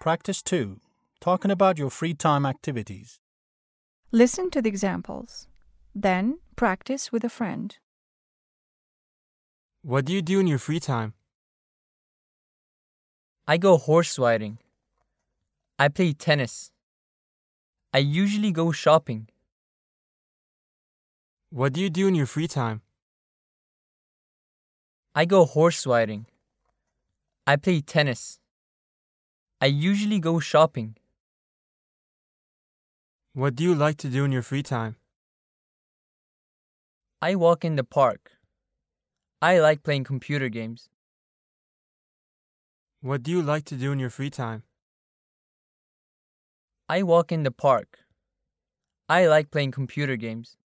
Practice 2. Talking about your free time activities. Listen to the examples. Then practice with a friend. What do you do in your free time? I go horse riding. I play tennis. I usually go shopping. What do you do in your free time? I go horse riding. I play tennis. I usually go shopping. What do you like to do in your free time? I walk in the park. I like playing computer games. What do you like to do in your free time? I walk in the park. I like playing computer games.